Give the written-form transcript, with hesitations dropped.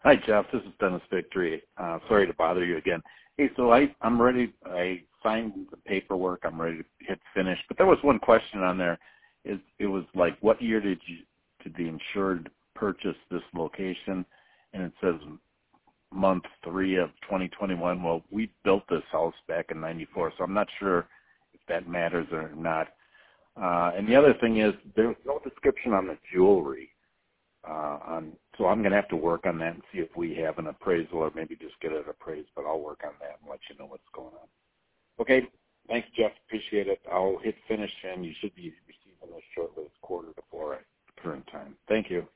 Hi, Jeff. This is Dennis Victory. Sorry to bother you again. Hey, so I'm ready. I signed the paperwork. I'm ready to hit finish. But there was one question on there. It was like, what year did the insured purchase this location? And it says month 3 of 2021. Well, we built this house back in '94, so I'm not sure if that matters or not. And the other thing is, there was no description on the jewelry. So I'm going to have to work on that and see if we have an appraisal or maybe just get it appraised, but I'll work on that and let you know what's going on. Okay, thanks, Jeff. Appreciate it. I'll hit finish, and you should be receiving this shortly. It's 3:45 at current time. Thank you.